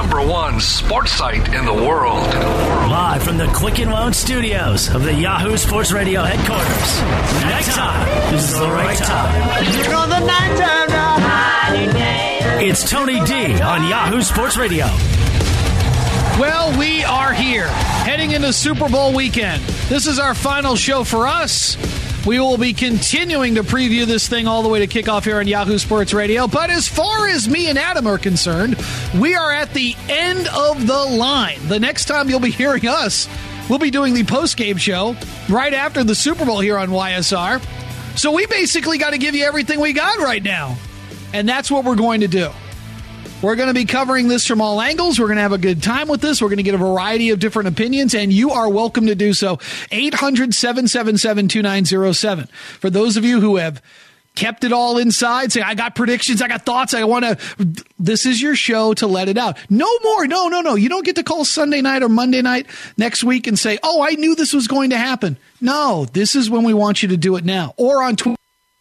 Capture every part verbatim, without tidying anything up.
number one sports site in the world. Live from the Quick and Loan studios of the Yahoo Sports Radio headquarters. Nighttime is the right time. On the nighttime now. It's Tony D on Yahoo Sports Radio. Well, we are here, heading into Super Bowl weekend. This is our final show for us. We will be continuing to preview this thing all the way to kickoff here on Yahoo Sports Radio. But as far as me and Adam are concerned, we are at the end of the line. The next time you'll be hearing us, we'll be doing the post-game show right after the Super Bowl here on Y S R. So we basically got to give you everything we got right now. And that's what we're going to do. We're going to be covering this from all angles. We're going to have a good time with this. We're going to get a variety of different opinions, and you are welcome to do so. eight hundred, seven seven seven, two nine zero seven. For those of you who have kept it all inside, say, I got predictions, I got thoughts, I want to... This is your show to let it out. No more. No, no, no. You don't get to call Sunday night or Monday night next week and say, oh, I knew this was going to happen. No, this is when we want you to do it now. Or on Twitter.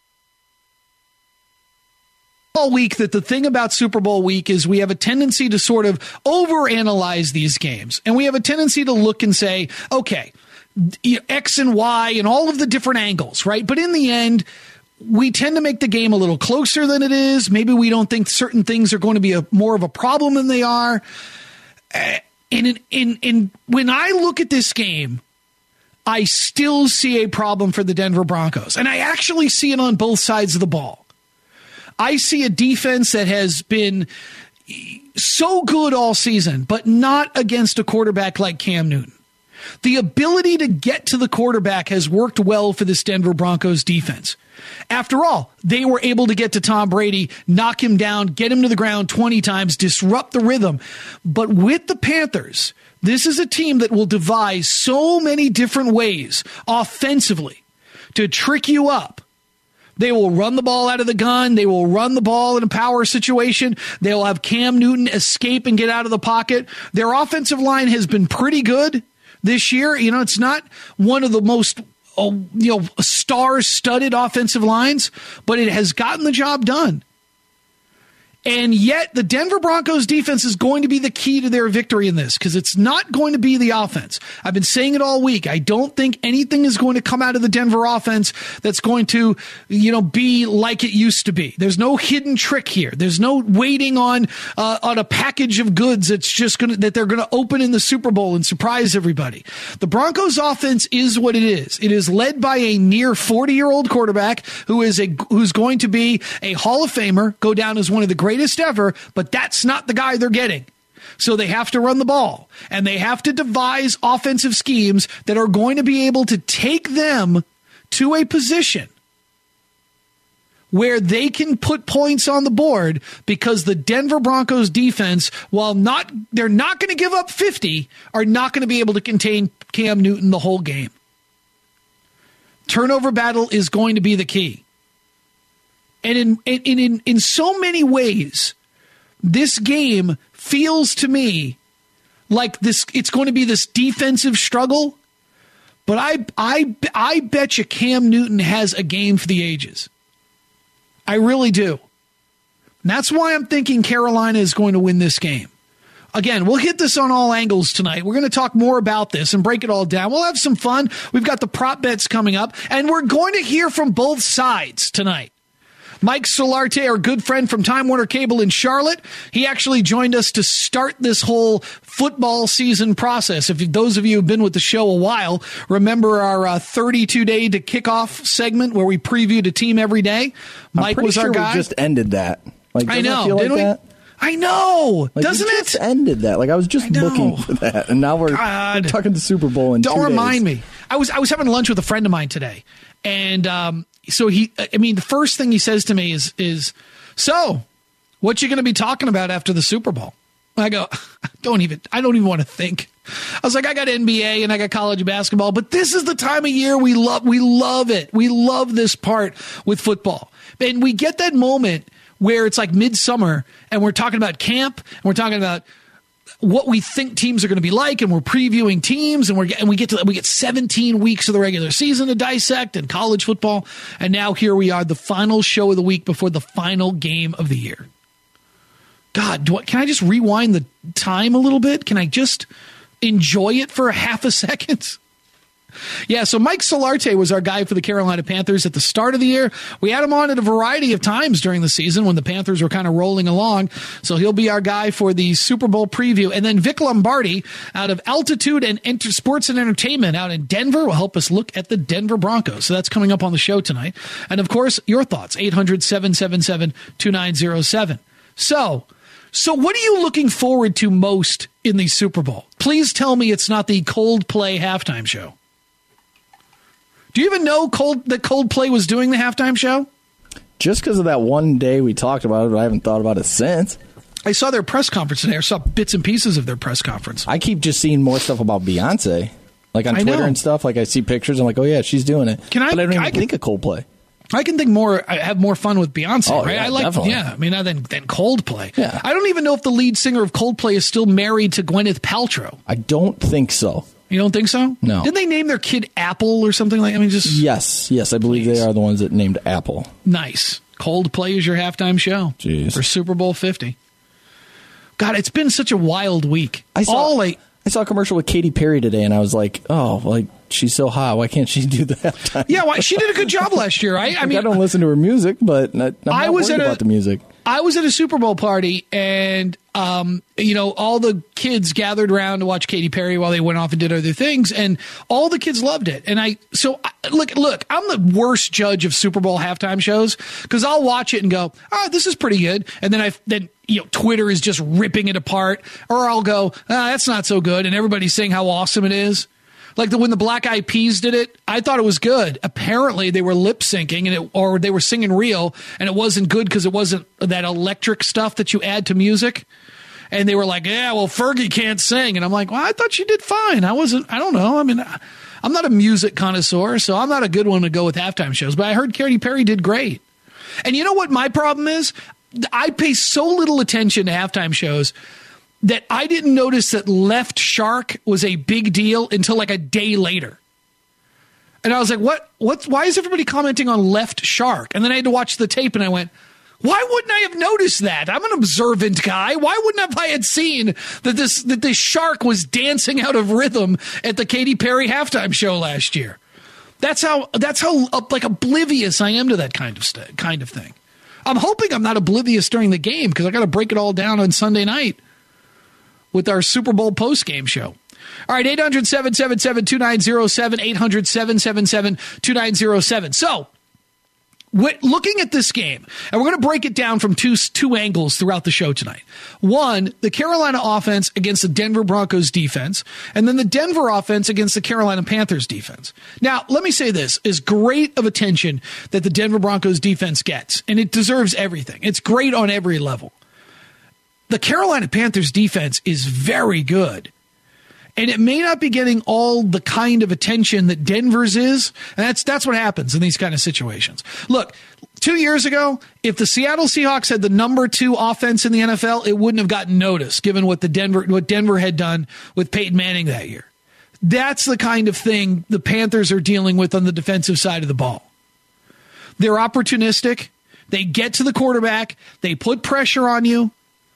All week that the thing about Super Bowl week is we have a tendency to sort of overanalyze these games. And we have a tendency to look and say, okay, X and Y and all of the different angles, right? But in the end, we tend to make the game a little closer than it is. Maybe we don't think certain things are going to be a, more of a problem than they are. And in, in, in, when I look at this game, I still see a problem for the Denver Broncos. And I actually see it on both sides of the ball. I see a defense that has been so good all season, but not against a quarterback like Cam Newton. The ability to get to the quarterback has worked well for this Denver Broncos defense. After all, they were able to get to Tom Brady, knock him down, get him to the ground twenty times, disrupt the rhythm. But with the Panthers, this is a team that will devise so many different ways offensively to trick you up. They will run the ball out of the gun. They will run the ball in a power situation. They will have Cam Newton escape and get out of the pocket. Their offensive line has been pretty good this year. You know, it's not one of the most, uh, you know, star-studded offensive lines, but it has gotten the job done. And yet the Denver Broncos defense is going to be the key to their victory in this because it's not going to be the offense. I've been saying it all week. I don't think anything is going to come out of the Denver offense that's going to, you know, be like it used to be. There's no hidden trick here. There's no waiting on uh, on a package of goods that's just going to that they're going to open in the Super Bowl and surprise everybody. The Broncos offense is what it is. It is led by a near forty-year-old quarterback who is a who's going to be a Hall of Famer, go down as one of the greatest ever, but that's not the guy they're getting. So they have to run the ball, and they have to devise offensive schemes that are going to be able to take them to a position where they can put points on the board because the Denver Broncos defense, while not they're not going to give up fifty, are not going to be able to contain Cam Newton the whole game. Turnover battle is going to be the key. And in, in in in so many ways, this game feels to me like this. It's going to be this defensive struggle. But I I I bet you Cam Newton has a game for the ages. I really do. And that's why I'm thinking Carolina is going to win this game. Again, we'll hit this on all angles tonight. We're going to talk more about this and break it all down. We'll have some fun. We've got the prop bets coming up, and we're going to hear from both sides tonight. Mike Solarte, our good friend from Time Warner Cable in Charlotte, he actually joined us to start this whole football season process. If those of you who've been with the show a while, remember our uh, thirty-two day to kickoff segment where we previewed a team every day? Mike was sure our guy. We just ended that. Like, I know. Feel like Didn't that? we? I know. Like, Doesn't we it? just ended that. Like I was just looking for that, and now we're, we're talking the Super Bowl in Don't two remind days. me. I was I was having lunch with a friend of mine today, and um, so he. I mean, the first thing he says to me is is, so, what you going to be talking about after the Super Bowl? I go, don't even. I don't even want to think. I was like, I got N B A and I got college basketball, but this is the time of year we love. We love it. We love this part with football, and we get that moment where it's like midsummer and we're talking about camp and we're talking about what we think teams are going to be like, and we're previewing teams, and we're and we get to we get seventeen weeks of the regular season to dissect and college football, and now here we are, the final show of the week before the final game of the year. God, do I, can I just rewind the time a little bit? Can I just enjoy it for a half a second? Yeah, so Mike Solarte was our guy for the Carolina Panthers at the start of the year. We had him on at a variety of times during the season when the Panthers were kind of rolling along. So he'll be our guy for the Super Bowl preview. And then Vic Lombardi out of Altitude and Enter- Sports and Entertainment out in Denver will help us look at the Denver Broncos. So that's coming up on the show tonight. And of course, your thoughts, eight hundred, seven seven seven, two nine zero seven. So, so what are you looking forward to most in the Super Bowl? Please tell me it's not the Coldplay halftime show. Do you even know Cold, that Coldplay was doing the halftime show? Just because of that one day we talked about it, but I haven't thought about it since. I saw their press conference today. I saw bits and pieces of their press conference. I keep just seeing more stuff about Beyonce. Like on I Twitter know. and stuff. Like I see pictures. I'm like, oh, yeah, she's doing it. Can I, but I don't even I can, think of Coldplay. I can think more, I have more fun with Beyonce, oh, right? Yeah, I like, definitely. yeah, I mean, than, than Coldplay. Yeah. I don't even know if the lead singer of Coldplay is still married to Gwyneth Paltrow. I don't think so. You don't think so? No. Did they name their kid Apple or something like that? I mean, just. Yes, yes, I believe Please. they are the ones that named Apple. Nice. Coldplay is your halftime show. Jeez. For Super Bowl fifty. God, it's been such a wild week. I saw, All I, I saw a commercial with Katy Perry today, and I was like, oh, like, she's so hot. Why can't she do the halftime? yeah, well, she did a good job last year, right? I Like, mean, I don't listen to her music, but I'm not I was worried at a- about the music. I was at a Super Bowl party, and um, you know, all the kids gathered around to watch Katy Perry while they went off and did other things, and all the kids loved it. And I, so I, look, look, I'm the worst judge of Super Bowl halftime shows because I'll watch it and go, "Oh, this is pretty good," and then I then you know, Twitter is just ripping it apart, or I'll go, ah, "That's not so good," and everybody's saying how awesome it is. Like the, when the Black Eyed Peas did it, I thought it was good. Apparently, they were lip syncing and it, or they were singing real, and it wasn't good because it wasn't that electric stuff that you add to music. And they were like, "Yeah, well, Fergie can't sing," and I'm like, "Well, I thought she did fine. I wasn't. I don't know. I mean, I'm not a music connoisseur, so I'm not a good one to go with halftime shows. But I heard Katy Perry did great. And you know what my problem is? I pay so little attention to halftime shows that I didn't notice that Left Shark was a big deal until like a day later. And I was like, what, what, why is everybody commenting on Left Shark? And then I had to watch the tape and I went, why wouldn't I have noticed that? I'm an observant guy. Why wouldn't have I had seen that this, that this shark was dancing out of rhythm at the Katy Perry halftime show last year? That's how, that's how uh, like oblivious I am to that kind of st- kind of thing. I'm hoping I'm not oblivious during the game because I got to break it all down on Sunday night with our Super Bowl post-game show. All right, eight hundred, seven seven seven, two nine zero seven, eight hundred, seven seven seven, two nine zero seven. So, looking at this game, and we're going to break it down from two, two angles throughout the show tonight. One, the Carolina offense against the Denver Broncos defense, and then the Denver offense against the Carolina Panthers defense. Now, let me say this, as great of attention that the Denver Broncos defense gets, and it deserves everything. It's great on every level. The Carolina Panthers defense is very good. And it may not be getting all the kind of attention that Denver's is. And that's that's what happens in these kind of situations. Look, two years ago, if the Seattle Seahawks had the number two offense in the N F L, it wouldn't have gotten noticed, given what the Denver what Denver had done with Peyton Manning that year. That's the kind of thing the Panthers are dealing with on the defensive side of the ball. They're opportunistic. They get to the quarterback. They put pressure on you.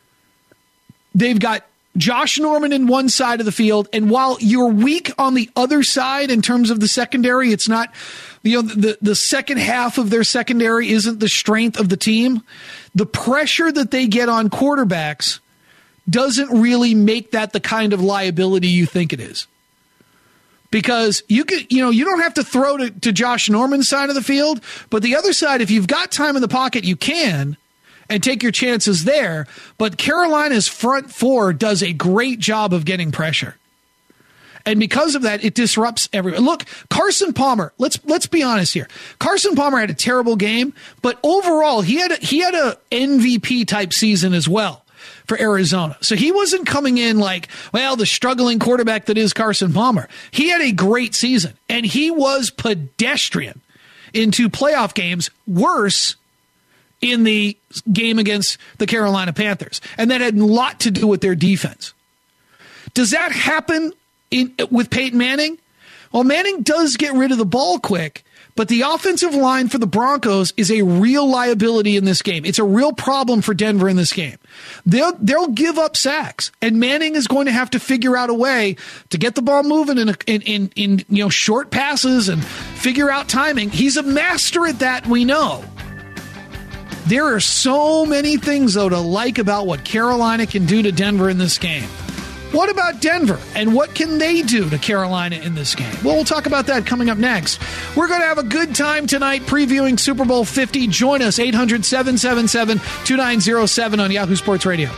They've got Josh Norman in one side of the field, and while you're weak on the other side in terms of the secondary, it's not, you know, the, the second half of their secondary isn't the strength of the team. The pressure that they get on quarterbacks doesn't really make that the kind of liability you think it is. Because you could, you know, you don't have to throw to, to Josh Norman's side of the field, but the other side, if you've got time in the pocket, you can. And take your chances there. But Carolina's front four does a great job of getting pressure. And because of that, it disrupts everyone. Look, Carson Palmer, let's let's be honest here. Carson Palmer had a terrible game, but overall, he had a, he had a M V P type season as well for Arizona. So he wasn't coming in like, well, the struggling quarterback that is Carson Palmer. He had a great season, and he was pedestrian into playoff games, worse in the game against the Carolina Panthers. And that had a lot to do with their defense. Does that happen in with Peyton Manning? Well, Manning does get rid of the ball quick, But the offensive line for the Broncos is a real liability in this game. It's a real problem for Denver in this game. They'll, they'll give up sacks, and Manning is going to have to figure out a way to get the ball moving in, a, in, in, in you know short passes and figure out timing. He's a master at that, we know. There are so many things, though, to like about what Carolina can do to Denver in this game. What about Denver, and what can they do to Carolina in this game? Well, we'll talk about that coming up next. We're going to have a good time tonight previewing Super Bowl fifty. Join us, eight hundred, seven seven seven, two nine zero seven on Yahoo Sports Radio.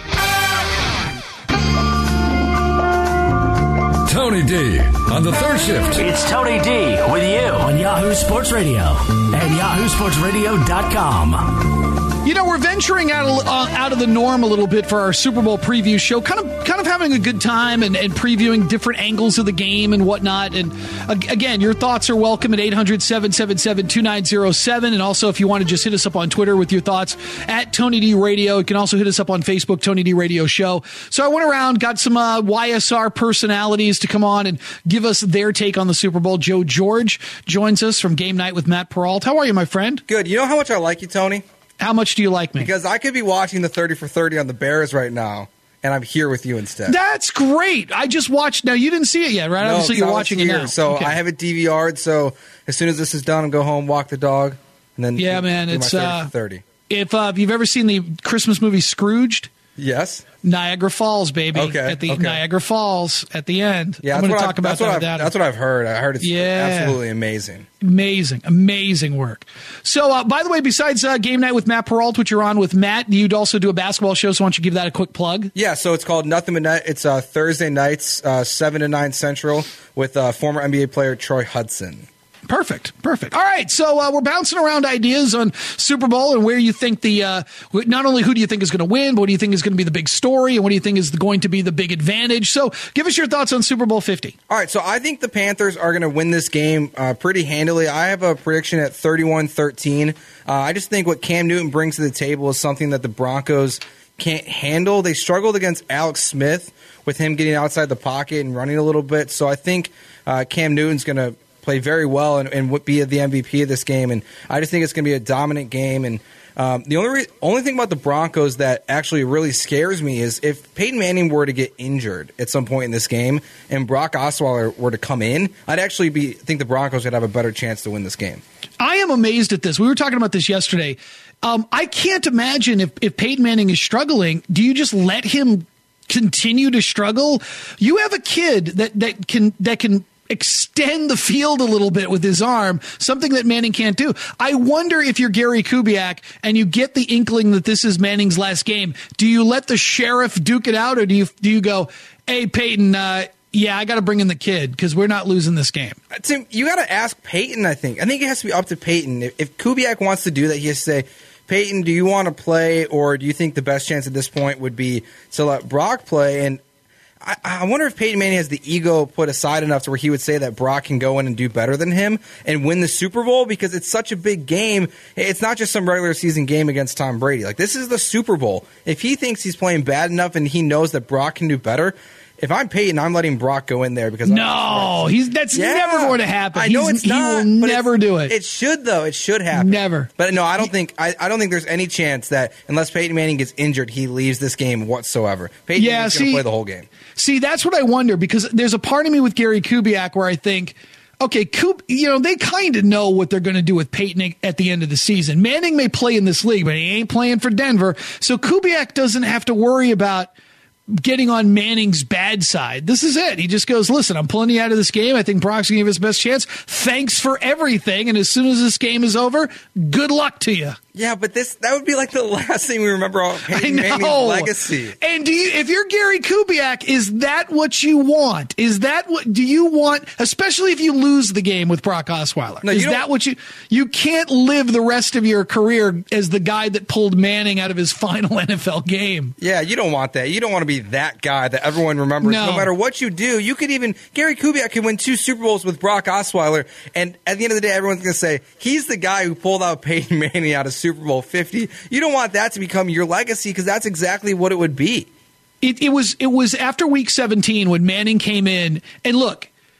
Tony D on the third shift. It's Tony D with you on Yahoo Sports Radio and yahoo sports radio dot com. You know, we're venturing out of, uh, out of the norm a little bit for our Super Bowl preview show, kind of kind of having a good time and, and previewing different angles of the game and whatnot. And uh, again, your thoughts are welcome at eight hundred, seven seven seven, two nine zero seven. And also, if you want to just hit us up on Twitter with your thoughts, at Tony D Radio. You can also hit us up on Facebook, Tony D Radio Show. So I went around, got some uh, Y S R personalities to come on and give us their take on the Super Bowl. Joe George joins us from Game Night with Matt Peralt. How are you, my friend? Good. You know how much I like you, Tony? How much do you like me? Because I could be watching the thirty for thirty on the Bears right now, and I'm here with you instead. That's great. I just watched. Now, you didn't see it yet, right? No, Obviously, you're watching here, it now. So okay. I have it D V R'd, so as soon as this is done, I'll go home, walk the dog, and then yeah, do, man, do it's my thirty uh, for thirty. If, uh, if you've ever seen the Christmas movie Scrooged, yes. Niagara Falls, baby. Okay, At the okay. Niagara Falls at the end. Yeah, I'm going to talk I've, about that's that. What with I've, Adam. that's what I've heard. I heard it's Yeah. absolutely amazing. Amazing, amazing work. So, uh, by the way, besides uh, Game Night with Matt Peralt, which you're on with Matt, you'd also do a basketball show, so why don't you give that a quick plug? Yeah, so it's called Nothing But Net. It's uh, Thursday nights, uh, seven to nine Central, with uh, former N B A player Troy Hudson. Perfect, perfect. All right, so uh, we're bouncing around ideas on Super Bowl and where you think the, uh, not only who do you think is going to win, but what do you think is going to be the big story, and what do you think is going to be the big advantage? So give us your thoughts on Super Bowl fifty. All right, so I think the Panthers are going to win this game uh, pretty handily. I have a prediction at thirty-one thirteen. Uh, I just think what Cam Newton brings to the table is something that the Broncos can't handle. They struggled against Alex Smith with him getting outside the pocket and running a little bit. So I think uh, Cam Newton's going to play very well and, and be the M V P of this game. And I just think it's going to be a dominant game. And um, the only re- only thing about the Broncos that actually really scares me is if Peyton Manning were to get injured at some point in this game and Brock Osweiler were to come in, I'd actually be think the Broncos would have a better chance to win this game. I am amazed at this. We were talking about this yesterday. Um, I can't imagine if, if Peyton Manning is struggling, do you just let him continue to struggle? You have a kid that, that can that can extend the field a little bit with his arm, something that Manning can't do. I wonder if you're Gary Kubiak and you get the inkling that this is Manning's last game, do you let the sheriff duke it out, or do you do you go, hey, Peyton, uh, yeah, I got to bring in the kid because we're not losing this game? Tim, you got to ask Peyton, I think. I think it has to be up to Peyton. If, if Kubiak wants to do that, he has to say, Peyton, do you want to play, or do you think the best chance at this point would be to let Brock play? And I, I wonder if Peyton Manning has the ego put aside enough to where he would say that Brock can go in and do better than him and win the Super Bowl, because it's such a big game. It's not just some regular season game against Tom Brady. Like, this is the Super Bowl. If he thinks he's playing bad enough and he knows that Brock can do better, if I'm Peyton, I'm letting Brock go in there because no, he's that's yeah. never going to happen. I know he's, it's not. He will never do it. It should though. It should happen. Never. But no, I don't think. I, I don't think there's any chance that unless Peyton Manning gets injured, he leaves this game whatsoever. Peyton yeah, Manning's going to see, play the whole game. See, that's what I wonder, because there's a part of me with Gary Kubiak where I think, okay, Kub, you know, they kind of know what they're going to do with Peyton at the end of the season. Manning may play in this league, but he ain't playing for Denver, so Kubiak doesn't have to worry about getting on Manning's bad side. This is it. He just goes, listen, I'm pulling you out of this game. I think Brock's going to give his best chance. Thanks for everything. And as soon as this game is over, good luck to you. Yeah, but this that would be like the last thing we remember about Peyton Manning's legacy. And do you, if you're Gary Kubiak, is that what you want? Is that what do you want? Especially if you lose the game with Brock Osweiler. No, is that what you? You can't live the rest of your career as the guy that pulled Manning out of his final N F L game. Yeah, you don't want that. You don't want to be that guy that everyone remembers. No, no matter what you do, you could even Gary Kubiak could win two Super Bowls with Brock Osweiler, and at the end of the day, everyone's going to say he's the guy who pulled out Peyton Manning out of Super Bowl fifty. You don't want that to become your legacy, because that's exactly what it would be. It, it was it was after week seventeen when Manning came in, and look,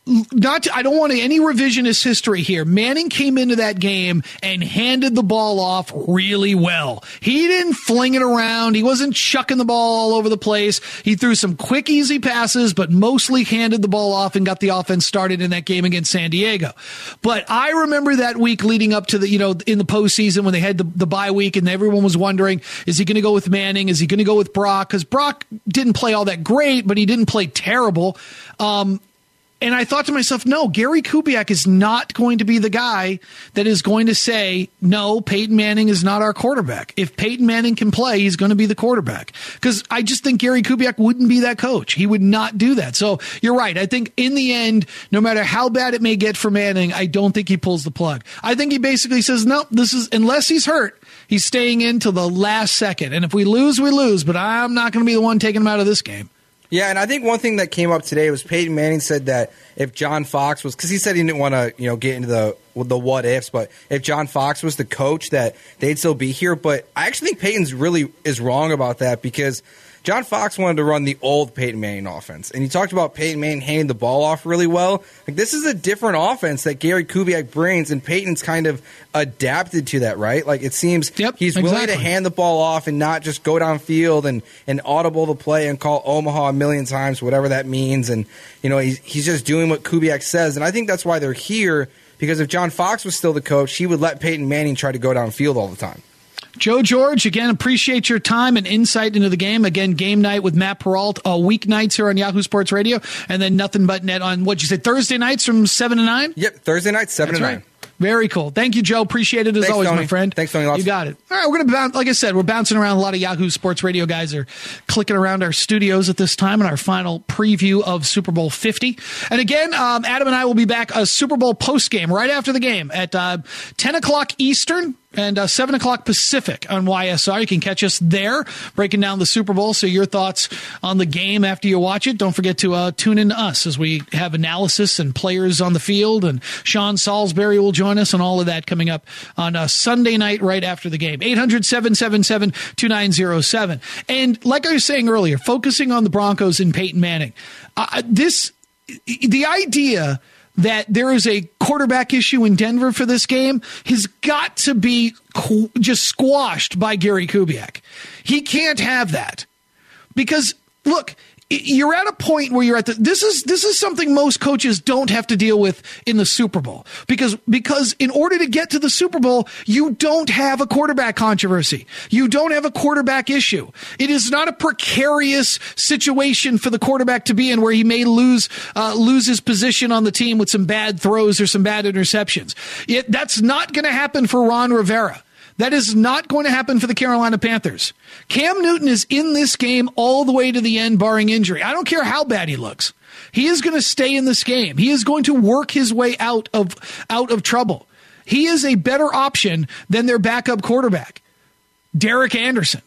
not to, I don't want any revisionist history here. Manning came into that game and handed the ball off really well. He didn't fling it around. He wasn't chucking the ball all over the place. He threw some quick, easy passes, but mostly handed the ball off and got the offense started in that game against San Diego. But I remember that week leading up to the, you know, in the postseason when they had the, the bye week and everyone was wondering, is he going to go with Manning? Is he going to go with Brock? Because Brock didn't play all that great, but he didn't play terrible. Um, And I thought to myself, no, Gary Kubiak is not going to be the guy that is going to say, no, Peyton Manning is not our quarterback. If Peyton Manning can play, he's going to be the quarterback. Because I just think Gary Kubiak wouldn't be that coach. He would not do that. So you're right. I think in the end, no matter how bad it may get for Manning, I don't think he pulls the plug. I think he basically says, no, this is, unless he's hurt, he's staying in till the last second. And if we lose, we lose. But I'm not going to be the one taking him out of this game. Yeah, and I think one thing that came up today was Peyton Manning said that if John Fox was, because he said he didn't want to, you know, get into the the what ifs, but if John Fox was the coach, that they'd still be here. But I actually think Peyton's really is wrong about that, because John Fox wanted to run the old Peyton Manning offense, and he talked about Peyton Manning handing the ball off really well. Like, this is a different offense that Gary Kubiak brings, and Peyton's kind of adapted to that, right? Like, it seems yep, he's exactly. willing to hand the ball off and not just go downfield and, and audible the play and call Omaha a million times, whatever that means. And, you know, he's, he's just doing what Kubiak says, and I think that's why they're here, because if John Fox was still the coach, he would let Peyton Manning try to go downfield all the time. Joe George, again, appreciate your time and insight into the game. Again, game night with Matt Peralt, uh, weeknights here on Yahoo Sports Radio, and then Nothing But Net on, what you said, Thursday nights from seven to nine? Yep, Thursday nights, seven That's to right. nine. Very cool. Thank you, Joe. Appreciate it as Thanks, always, Tony. my friend. Thanks, Tony. Lots. You got it. All right, we're going to bounce. Like I said, we're bouncing around. A lot of Yahoo Sports Radio guys are clicking around our studios at this time in our final preview of Super Bowl fifty. And again, um, Adam and I will be back a Super Bowl post game right after the game at uh, ten o'clock Eastern and uh, seven o'clock Pacific on Y S R. You can catch us there breaking down the Super Bowl. So your thoughts on the game after you watch it. Don't forget to uh, tune in to us as we have analysis and players on the field. And Sean Salisbury will join us and all of that coming up on uh, Sunday night right after the game. eight hundred, seven seven seven, two nine zero seven. And like I was saying earlier, focusing on the Broncos and Peyton Manning, uh, this the idea that there is a quarterback issue in Denver for this game has got to be qu- just squashed by Gary Kubiak. He can't have that, because look, you're at a point where you're at the, this is, this is something most coaches don't have to deal with in the Super Bowl, because, because in order to get to the Super Bowl, you don't have a quarterback controversy. You don't have a quarterback issue. It is not a precarious situation for the quarterback to be in where he may lose, uh, lose his position on the team with some bad throws or some bad interceptions. It, that's not going to happen for Ron Rivera. That is not going to happen for the Carolina Panthers. Cam Newton is in this game all the way to the end, barring injury. I don't care how bad he looks. He is going to stay in this game. He is going to work his way out of, out of trouble. He is a better option than their backup quarterback, Derek Anderson.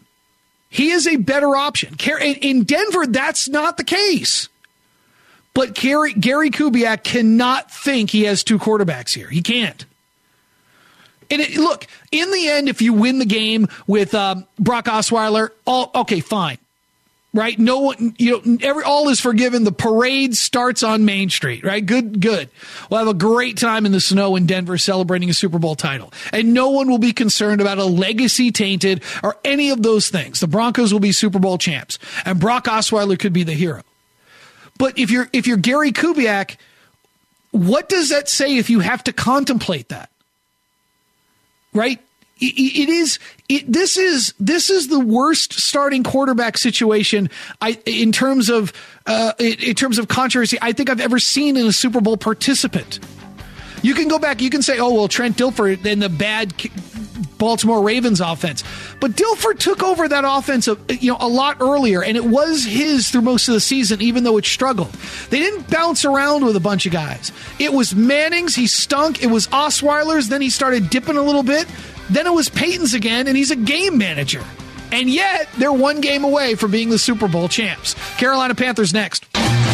He is a better option. In Denver, that's not the case. But Gary, Gary Kubiak cannot think he has two quarterbacks here. He can't. And it, look, in the end, if you win the game with um, Brock Osweiler, all okay, fine, right? No one, you know, every all is forgiven. The parade starts on Main Street, right? Good, good. We'll have a great time in the snow in Denver celebrating a Super Bowl title, and no one will be concerned about a legacy tainted or any of those things. The Broncos will be Super Bowl champs, and Brock Osweiler could be the hero. But if you're if you're Gary Kubiak, what does that say if you have to contemplate that? Right? It is. It, this is this is the worst starting quarterback situation I, in terms of uh, in terms of controversy I think I've ever seen in a Super Bowl participant. You can go back. You can say, "Oh well, Trent Dilfer and the bad Baltimore Ravens offense," but Dilfer took over that offense, you know, a lot earlier, and it was his through most of the season, even though it struggled. They didn't bounce around with a bunch of guys. It was Manning's. He stunk. It was Osweiler's. Then he started dipping a little bit. Then it was Peyton's again, and he's a game manager. And yet, they're one game away from being the Super Bowl champs. Carolina Panthers next.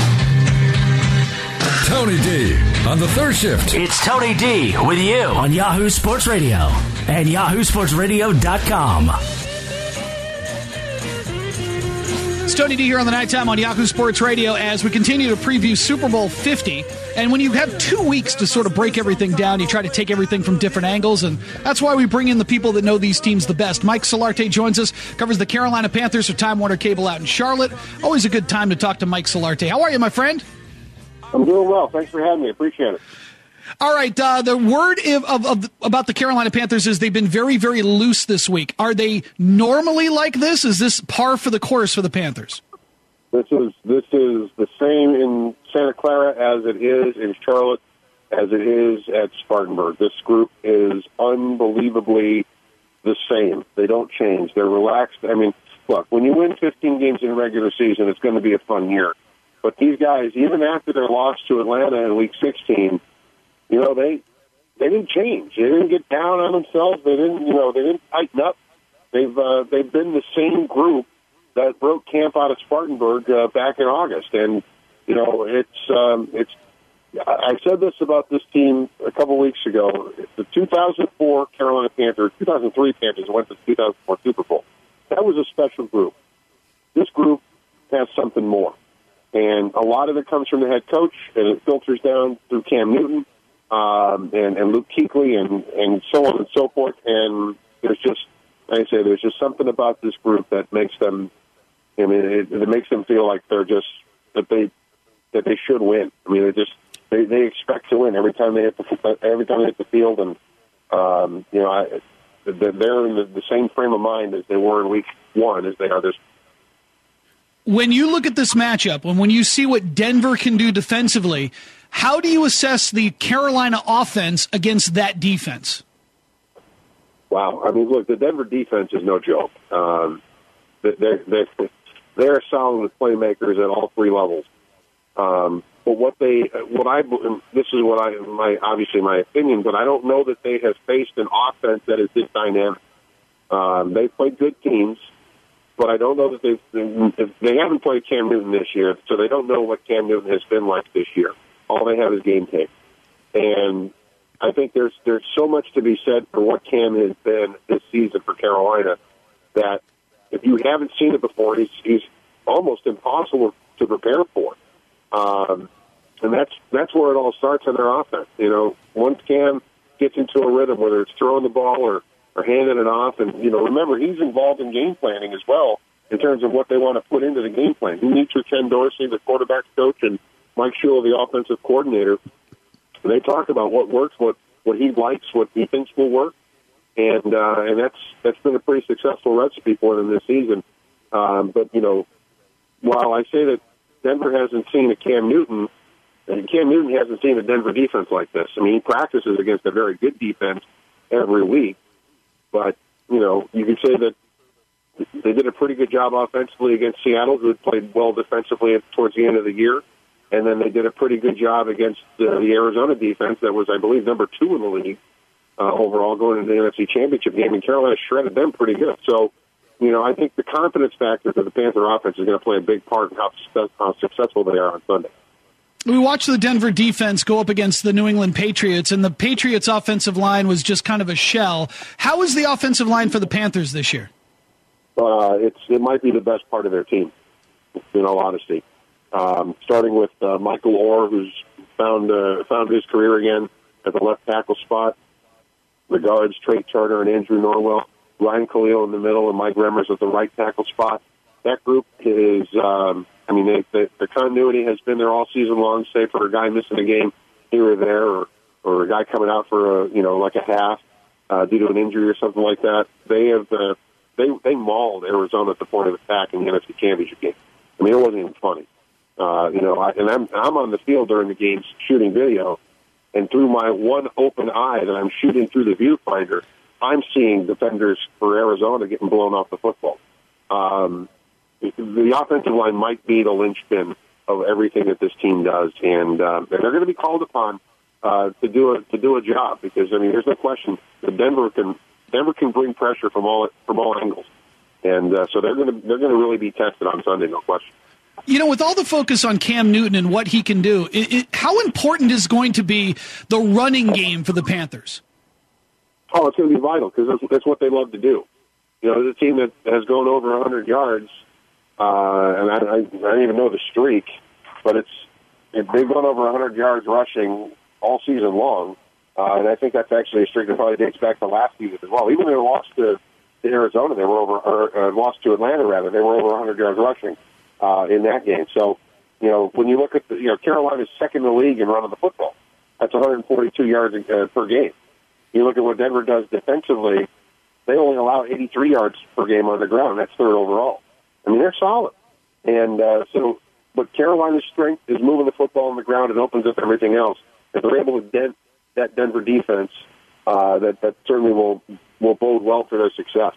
Tony D on the third shift. It's Tony D with you on Yahoo Sports Radio and yahoo sports radio dot com. It's Tony D here on the Nighttime on Yahoo Sports Radio as we continue to preview Super Bowl fifty. And when you have two weeks to sort of break everything down, you try to take everything from different angles, and that's why we bring in the people that know these teams the best. Mike Solarte joins us, covers the Carolina Panthers for Time Warner Cable out in Charlotte. Always a good time to talk to Mike Solarte. How are you, my friend? I'm doing well. Thanks for having me. Appreciate it. All right. Uh, the word of, of, of about the Carolina Panthers is they've been very, very loose this week. Are they normally like this? Is this par for the course for the Panthers? This is this is the same in Santa Clara as it is in Charlotte, as it is at Spartanburg. This group is unbelievably the same. They don't change. They're relaxed. I mean, look, when you win fifteen games in the regular season, it's going to be a fun year. But these guys, even after their loss to Atlanta in Week sixteen, you know, they they didn't change. They didn't get down on themselves. They didn't, you know, they didn't tighten up. They've uh, they've been the same group that broke camp out of Spartanburg uh, back in August. And you know, it's um, it's. I said this about this team a couple weeks ago. The two thousand four Carolina Panthers, two thousand three Panthers went to the two thousand four Super Bowl. That was a special group. This group has something more, and a lot of it comes from the head coach, and it filters down through Cam Newton. Um, and, and Luke Kuechly and, and so on and so forth. And there's just, like I say, there's just something about this group that makes them, I mean, it, it makes them feel like they're just, that they, that they should win. I mean, they just, they, they expect to win every time they hit the, every time they hit the field. And, um, you know, I, they're in the, the same frame of mind as they were in week one as they are this. When you look at this matchup, and when you see what Denver can do defensively, how do you assess the Carolina offense against that defense? Wow. I mean, look, the Denver defense is no joke. Um, they're, they're, they're solid with playmakers at all three levels. Um, but what they, what I, this is what I, my, obviously my opinion, but I don't know that they have faced an offense that is this dynamic. Um, they played good teams, but I don't know that they've, they haven't played Cam Newton this year, so they don't know what Cam Newton has been like this year. All they have is game tape. And I think there's there's so much to be said for what Cam has been this season for Carolina that if you haven't seen it before, he's, he's almost impossible to prepare for. Um, and that's that's where it all starts on their offense. You know, once Cam gets into a rhythm, whether it's throwing the ball or, or handing it off, and, you know, remember, he's involved in game planning as well in terms of what they want to put into the game plan. He meets with Ken Dorsey, the quarterback's coach, and Mike Shula, the offensive coordinator. They talk about what works, what, what he likes, what he thinks will work, and uh, and that's that's been a pretty successful recipe for them this season. Um, but you know, while I say that Denver hasn't seen a Cam Newton, and Cam Newton hasn't seen a Denver defense like this. I mean, he practices against a very good defense every week, but you know, you could say that they did a pretty good job offensively against Seattle, who had played well defensively towards the end of the year. And then they did a pretty good job against uh, the Arizona defense that was, I believe, number two in the league uh, overall going into the N F C Championship game. And Carolina shredded them pretty good. So, you know, I think the confidence factor for the Panther offense is going to play a big part in how, how successful they are on Sunday. We watched the Denver defense go up against the New England Patriots, and the Patriots' offensive line was just kind of a shell. How is the offensive line for the Panthers this year? Uh, it's it might be the best part of their team, in all honesty. Um, starting with uh, Michael Orr, who's found uh, found his career again at the left tackle spot. The guards, Trey Turner and Andrew Norwell. Ryan Khalil in the middle and Mike Remmers at the right tackle spot. That group is, um, I mean, they, they, the continuity has been there all season long, save for a guy missing a game here or there, or, or a guy coming out for a, you know, like a half uh, due to an injury or something like that. They have uh, they they mauled Arizona at the point of attack in the N F C Championship game. I mean, it wasn't even funny. Uh, you know, I, and I'm I'm on the field during the games shooting video, and through my one open eye that I'm shooting through the viewfinder, I'm seeing defenders for Arizona getting blown off the football. Um, the, the offensive line might be the linchpin of everything that this team does, and, uh, and they're going to be called upon uh, to do a to do a job because I mean, there's no question that Denver can Denver can bring pressure from all from all angles, and uh, so they're going to they're going to really be tested on Sunday, no question. You know, with all the focus on Cam Newton and what he can do, it, it, how important is going to be the running game for the Panthers? Oh, it's going to be vital because that's, that's what they love to do. You know, there's a team that has gone over one hundred yards uh, and I, I, I don't even know the streak, but it's it, they've gone over one hundred yards rushing all season long, uh, and I think that's actually a streak that probably dates back to last season as well. Even when they lost to, to Arizona, they were over, or uh, lost to Atlanta rather, they were over one hundred yards rushing uh, in that game. So, you know, when you look at the, you know, Carolina's second in the league in running the football. That's one hundred forty-two yards uh, per game. You look at what Denver does defensively, they only allow eighty-three yards per game on the ground. That's third overall. I mean, they're solid. And uh, so, but Carolina's strength is moving the football on the ground and opens up everything else. If they're able to dent that Denver defense, uh, that, that certainly will, will bode well for their success.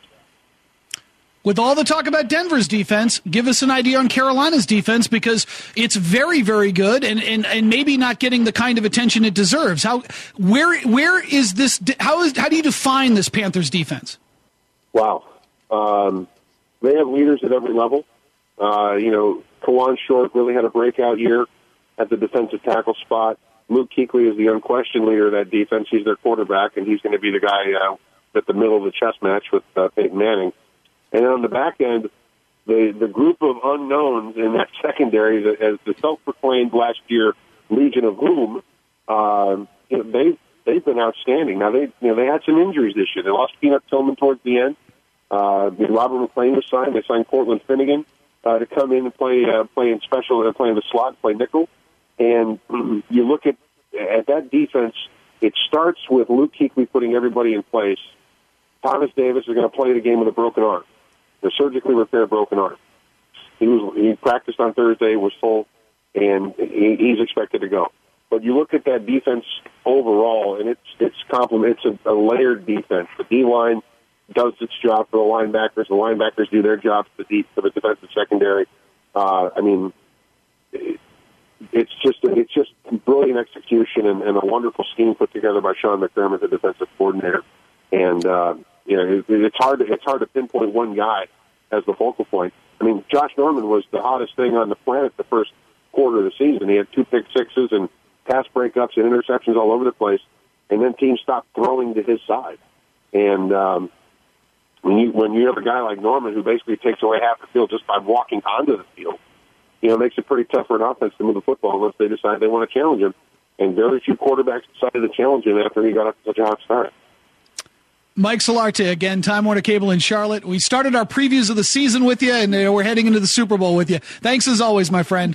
With all the talk about Denver's defense, give us an idea on Carolina's defense, because it's very, very good and, and, and maybe not getting the kind of attention it deserves. How where where is this? How is how do you define this Panthers defense? Wow, um, they have leaders at every level. Uh, you know, Kawan Short really had a breakout year at the defensive tackle spot. Luke Kuechly is the unquestioned leader of that defense. He's their quarterback, and he's going to be the guy uh, at the middle of the chess match with uh, Peyton Manning. And on the back end, the the group of unknowns in that secondary, as the self-proclaimed last year Legion of Boom, um, you know, they they've been outstanding. Now they you know they had some injuries this year. They lost Peanut Tillman towards the end. Uh, Robert McClain was signed. They signed Cortland Finnegan uh, to come in and play uh, play in special and play in the slot, play nickel. And you look at at that defense. It starts with Luke Kuechly putting everybody in place. Thomas Davis is going to play the game with a broken arm. The surgically repaired broken arm. He was he practiced on Thursday, was full, and he, he's expected to go. But you look at that defense overall, and it's it's complement. It's a, a layered defense. The D line does its job for the linebackers. The linebackers do their job for the for the defensive secondary. Uh, I mean, it, it's just it's just brilliant execution and, and a wonderful scheme put together by Sean McDermott, the defensive coordinator, and. Uh, You know, it's hard to it's hard to pinpoint one guy as the focal point. I mean, Josh Norman was the hottest thing on the planet the first quarter of the season. He had two pick sixes and pass breakups and interceptions all over the place, and then teams stopped throwing to his side. And um, when you when you have a guy like Norman who basically takes away half the field just by walking onto the field, you know, it makes it pretty tough for an offense to move the football unless they decide they want to challenge him. And very few quarterbacks decided to challenge him after he got up to such a hot start. Mike Solarte, again, Time Warner Cable in Charlotte. We started our previews of the season with you, and we're heading into the Super Bowl with you. Thanks as always, my friend.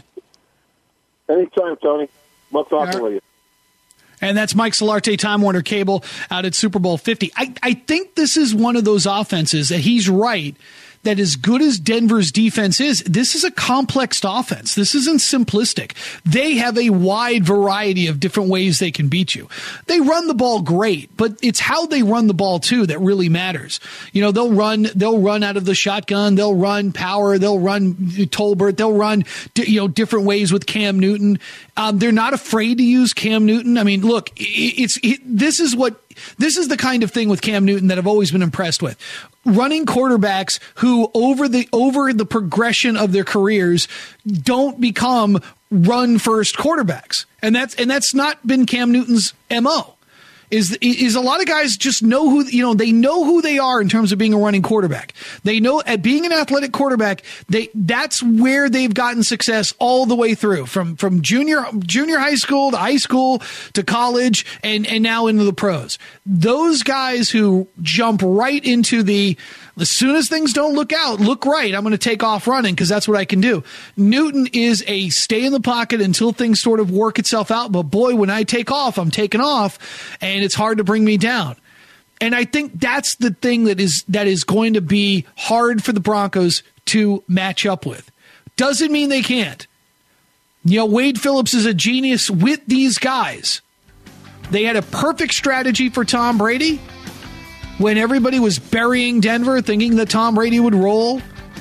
Anytime, Tony. Love talking right. with you. And that's Mike Solarte, Time Warner Cable, out at Super Bowl fifty. I, I think this is one of those offenses that he's right, that as good as Denver's defense is, this is a complex offense. This isn't simplistic. They have a wide variety of different ways they can beat you. They run the ball great, but it's how they run the ball too that really matters. You know, they'll run, they'll run out of the shotgun, they'll run power, they'll run Tolbert, they'll run, you know, different ways with Cam Newton. Um, they're not afraid to use Cam Newton. I mean, look, it's it, this is what this is the kind of thing with Cam Newton that I've always been impressed with. Running quarterbacks who over the over the progression of their careers don't become run first quarterbacks. And that's and that's not been Cam Newton's M O. Is is a lot of guys just know who, you know, they know who they are in terms of being a running quarterback. They know at being an athletic quarterback, they that's where they've gotten success all the way through, from from junior junior high school to high school to college and and now into the pros. Those guys who jump right into the, as soon as things don't look out, look right, I'm going to take off running because that's what I can do. Newton is a stay in the pocket until things sort of work itself out. But boy, when I take off, I'm taking off, and it's hard to bring me down. And I think that's the thing that is that is going to be hard for the Broncos to match up with. Doesn't mean they can't. You know, Wade Phillips is a genius with these guys. They had a perfect strategy for Tom Brady when everybody was burying Denver, thinking that Tom Brady would roll.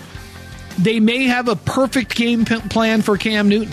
They may have a perfect game plan for Cam Newton.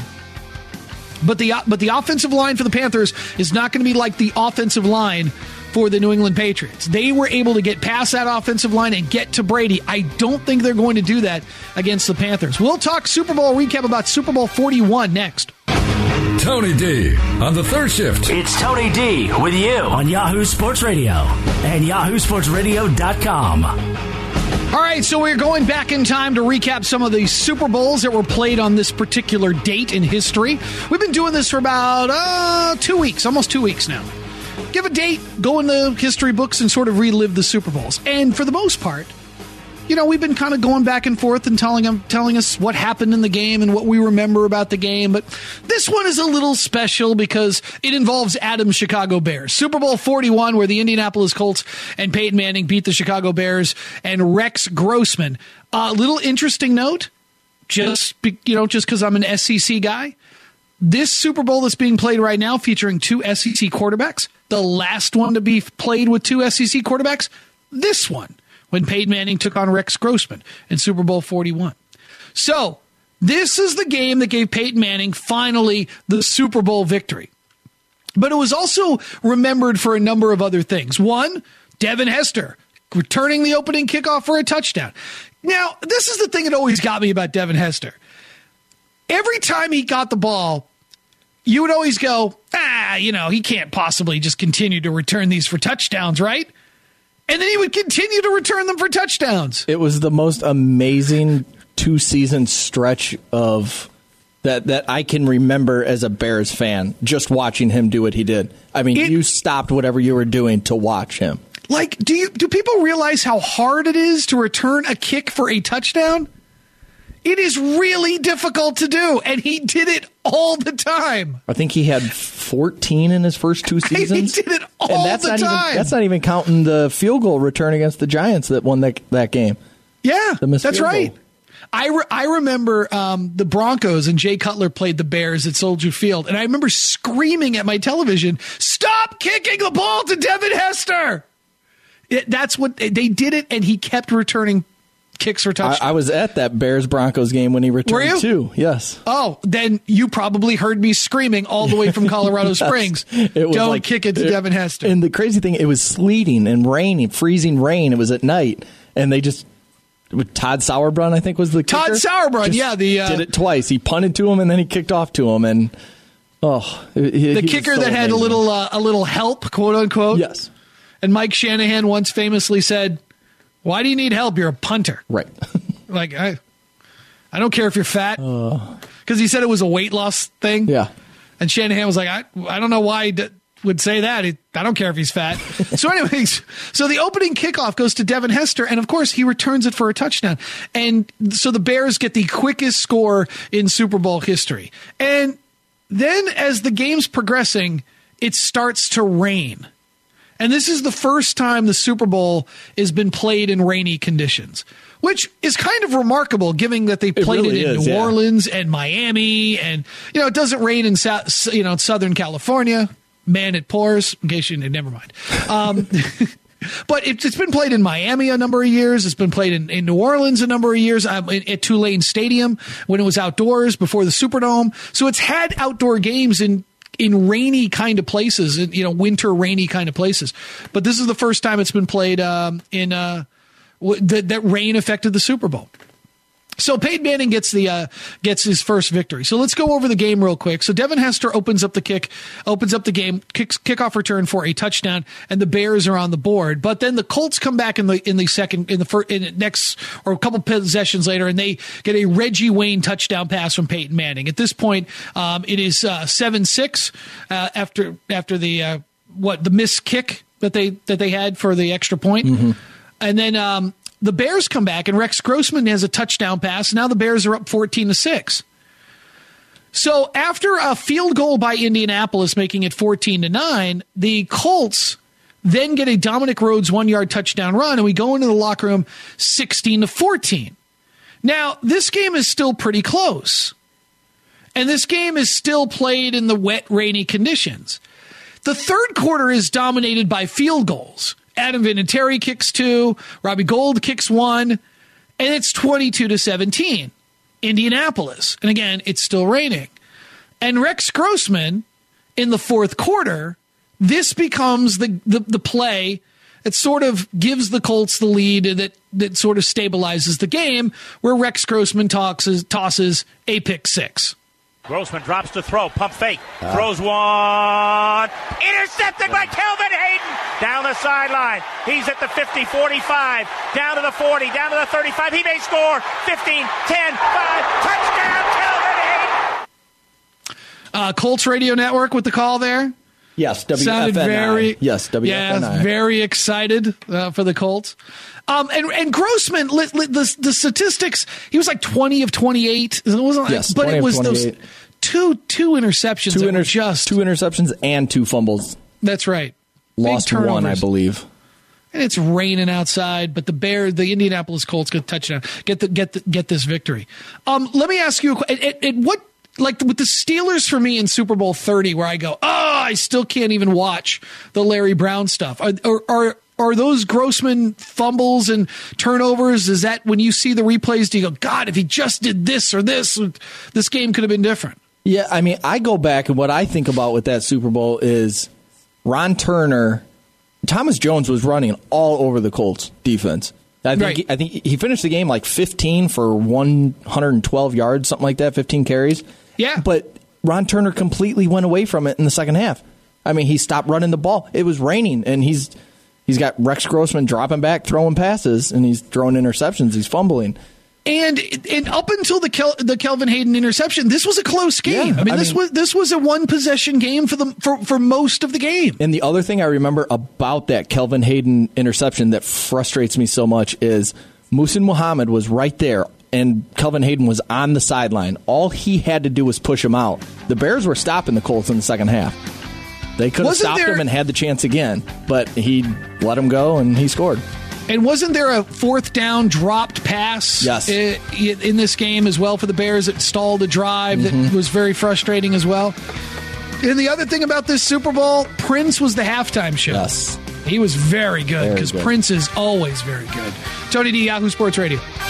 But the but the offensive line for the Panthers is not going to be like the offensive line for the New England Patriots. They were able to get past that offensive line and get to Brady. I don't think they're going to do that against the Panthers. We'll talk Super Bowl recap about Super Bowl forty-one next. Tony D on the third shift. It's Tony D with you on Yahoo Sports Radio and yahoo sports radio dot com. All right, so we're going back in time to recap some of the Super Bowls that were played on this particular date in history. We've been doing this for about uh, two weeks, almost two weeks now. Give a date, go in the history books, and sort of relive the Super Bowls. And for the most part, you know, we've been kind of going back and forth and telling them, telling us what happened in the game and what we remember about the game. But this one is a little special because it involves Adam's Chicago Bears. Super Bowl forty-one, where the Indianapolis Colts and Peyton Manning beat the Chicago Bears and Rex Grossman. A uh, little interesting note, just be, you know, just because I'm an S E C guy. This Super Bowl that's being played right now, featuring two S E C quarterbacks, the last one to be played with two S E C quarterbacks, this one, when Peyton Manning took on Rex Grossman in Super Bowl forty-one. So, this is the game that gave Peyton Manning finally the Super Bowl victory. But it was also remembered for a number of other things. One, Devin Hester returning the opening kickoff for a touchdown. Now, this is the thing that always got me about Devin Hester. Every time he got the ball, you would always go, ah, you know, he can't possibly just continue to return these for touchdowns, right? And then he would continue to return them for touchdowns. It was the most amazing two-season stretch of that that I can remember as a Bears fan, just watching him do what he did. I mean, it, you stopped whatever you were doing to watch him. Like, do you do people realize how hard it is to return a kick for a touchdown? It is really difficult to do, and he did it all the time. I think he had fourteen in his first two seasons. He did it all and that's the not time. Even, that's not even counting the field goal return against the Giants that won that, that game. Yeah, that's right. Goal. I, re- I remember um, the Broncos and Jay Cutler played the Bears at Soldier Field, and I remember screaming at my television, "Stop kicking the ball to Devin Hester!" It, that's what they did it, and he kept returning kicks for touchdowns. I, I was at that Bears-Broncos game when he returned Were you? too. Yes. Oh, then you probably heard me screaming all the way from Colorado yes. Springs. It was Don't like, kick it to it, Devin Hester. And the crazy thing, it was sleeting and raining, freezing rain. It was at night, and they just Todd Sauerbrunn, I think, was the Todd kicker. Sauerbrunn, just yeah, the uh, did it twice. He punted to him and then he kicked off to him, and oh, he, the he kicker so that had amazing. a little uh, a little help, quote unquote. Yes. And Mike Shanahan once famously said, "Why do you need help? You're a punter." Right. Like, I, I don't care if you're fat. Because uh, he said it was a weight loss thing. Yeah. And Shanahan was like, I, I don't know why he d- would say that. He, I don't care if he's fat. So anyways, so the opening kickoff goes to Devin Hester, and of course he returns it for a touchdown. And so the Bears get the quickest score in Super Bowl history. And then as the game's progressing, it starts to rain. And this is the first time the Super Bowl has been played in rainy conditions, which is kind of remarkable, given that they played it, really it in is, New yeah. Orleans and Miami, and you know it doesn't rain in South, you know Southern California. Man, it pours. In case you never mind. Um, but it, it's been played in Miami a number of years. It's been played in, in New Orleans a number of years um, at Tulane Stadium when it was outdoors before the Superdome. So it's had outdoor games in. in rainy kind of places, you know, winter rainy kind of places. But this is the first time it's been played um, in uh, w- that, that rain affected the Super Bowl. So Peyton Manning gets the uh, gets his first victory. So let's go over the game real quick. So Devin Hester opens up the kick, opens up the game, kicks kickoff return for a touchdown, and the Bears are on the board. But then the Colts come back in the in the second in the first in the next or a couple possessions later, and they get a Reggie Wayne touchdown pass from Peyton Manning. At this point, um, it is uh, seven six uh, after after the uh, what the missed kick that they that they had for the extra point, mm-hmm. and then. Um, The Bears come back, and Rex Grossman has a touchdown pass. Now the Bears are up fourteen to six. So after a field goal by Indianapolis, making it fourteen to nine, the Colts then get a Dominic Rhodes one-yard touchdown run, and we go into the locker room sixteen to fourteen. Now, this game is still pretty close, and this game is still played in the wet, rainy conditions. The third quarter is dominated by field goals. Adam Vinatieri kicks two, Robbie Gould kicks one, and it's twenty-two to seventeen. Indianapolis. And again, it's still raining. And Rex Grossman, in the fourth quarter, this becomes the, the, the play that sort of gives the Colts the lead that, that sort of stabilizes the game, where Rex Grossman tosses, tosses a pick six. Grossman drops to throw. Pump fake. Uh. Throws one. Intercepted by Kelvin Hayden. Down the sideline. He's at the fifty, forty-five. Down to the forty. Down to the thirty-five. He may score. fifteen, ten, five. Touchdown, Kelvin Hayden. Uh, Colts Radio Network with the call there. Yes, W F N I. Sounded very, yes, W F N I. Yeah, very excited uh, for the Colts. Um, and, and Grossman, li, li, the, the statistics, he was like twenty of twenty-eight. It wasn't like, yes, but it was those two two interceptions. Two, that inter- were just two interceptions and two fumbles. That's right. Lost one, I believe. And it's raining outside, but the Bear, the Indianapolis Colts get a touchdown, get the get the, get this victory. Um, let me ask you, at, at, at what? Like with the Steelers for me in Super Bowl thirty, where I go, oh, I still can't even watch the Larry Brown stuff. Are are are, are those Grossman fumbles and turnovers? Is that when you see the replays, do you go, God, if he just did this or this, this game could have been different? Yeah, I mean, I go back and what I think about with that Super Bowl is Ron Turner, Thomas Jones was running all over the Colts defense. I think, right. he, I think he finished the game like fifteen for one hundred twelve yards, something like that, fifteen carries. Yeah. But Ron Turner completely went away from it in the second half. I mean, he stopped running the ball. It was raining, and he's he's got Rex Grossman dropping back, throwing passes, and he's throwing interceptions. He's fumbling. And and up until the Kel, the Kelvin Hayden interception, this was a close game. Yeah, I mean, I this mean, was this was a one possession game for the for, for most of the game. And the other thing I remember about that Kelvin Hayden interception that frustrates me so much is Muhsin Muhammad was right there, and Kelvin Hayden was on the sideline. All he had to do was push him out. The Bears were stopping the Colts in the second half. They could have Wasn't stopped there, him and had the chance again, but he let him go, and he scored. And wasn't there a fourth down dropped pass yes. in, in this game as well for the Bears that stalled a drive mm-hmm. that was very frustrating as well? And the other thing about this Super Bowl, Prince was the halftime show. Yes. He was very good because Prince is always very good. Tony D, Yahoo Sports Radio.